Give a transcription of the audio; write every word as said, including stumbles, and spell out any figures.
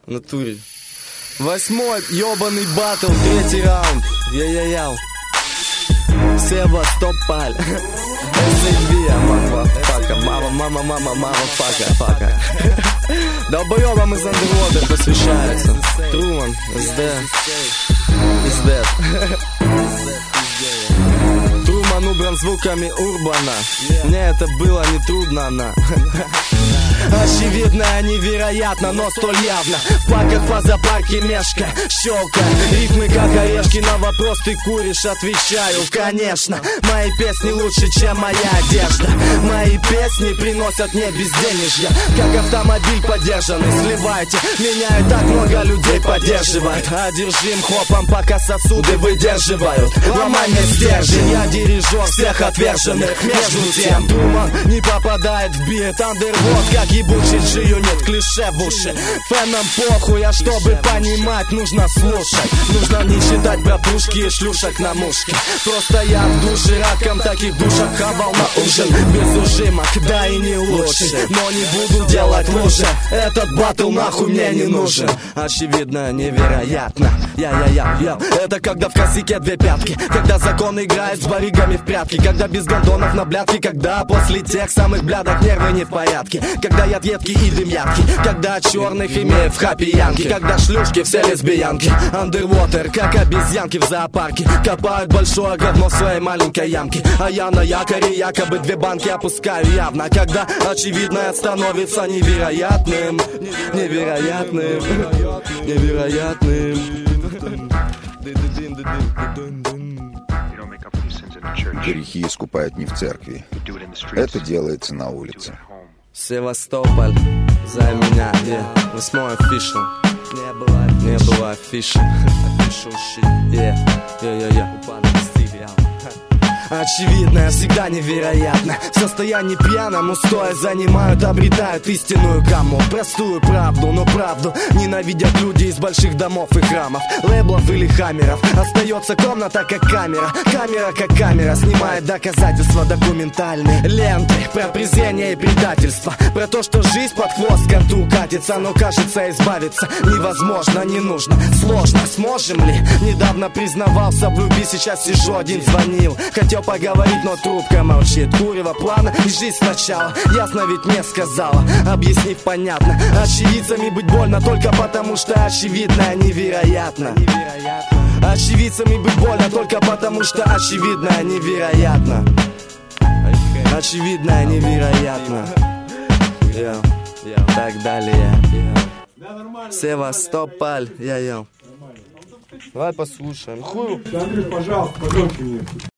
В натуре. Восьмой ёбаный батл, третий раунд. Я-я-яу. Севастополь. эс эй би, мама-фака. Мама-мама-мама, мама-фака, фака. Долбоёбам из андервода посвящается. Труман, эс дэ. Is dead. Труман убран звуками Урбана. Мне это было не трудно, на. Очевидно, невероятно, но столь явно. В парках по зоопарке мешка, щелка. Рифмы как орешки, на вопрос ты куришь, отвечаю, конечно. Мои песни лучше, чем моя одежда. Мои песни приносят мне безденежья, как автомобиль подержанный. Сливайте, меня и так много людей поддерживает. Одержим хопом, пока сосуды выдерживают. Ломай мне стержень, я дирижер всех отверженных. Между тем, Труман не попадает в бит. Андервуд, как ебучий джию, нет клише в уши. Фэнам похуй, а чтобы понимать, нужно слушать. Нужно не считать про пушки и шлюшек на мушке. Просто я в душе раком таких душек хавал на ужин. Без ужимок, да и не лучше, но не буду делать лучше. Этот батл нахуй мне не нужен. Очевидно, невероятно. Я-я-я-я. Это когда в косяке две пятки, когда закон играет с баригами в прятки, когда без гондонов на блядки, когда после тех самых блядок нервы не в порядке, когда яд едкий и дым яркий, когда черных имеют в хапе янки, когда шлюшки все лесбиянки. Underwater, как обезьянки в зоопарке, копают большое говно в своей маленькой ямке. А я на якоре якобы две банки опускаю явно, когда очевидное становится невероятным. Невероятным. Невероятным. Грехи искупают не в церкви. Это делается на улице. Севастополь, за меня, yeah. Восьмой official. Не было, не было official. Official shit, yeah, yeah, yeah, yeah. Очевидно, всегда невероятно. В состоянии пьяном, устоя занимают, обретают истинную каму. Простую правду, но правду ненавидят люди из больших домов и храмов, лейблов или хаммеров. Остается комната как камера, камера как камера. Снимает доказательства документальные ленты про презрение и предательство, про то, что жизнь под хвост к коту катится. Но кажется, избавиться невозможно, не нужно, сложно. Сможем ли? Недавно признавался в любви, сейчас сижу один, звонил. Хотел поговорить, но трубка молчит. Курево плана и жизнь сначала. Ясно ведь мне сказала, объяснив понятно. Очевидцами быть больно только потому, что очевидно невероятно. Очевидцами быть больно только потому, что очевидно невероятно. Очевидно невероятно. Yeah. Yeah. Так далее. Yeah. Севастополь. Я-я. Давай послушаем. Хуй. Андрей, пожалуйста, погромче мне.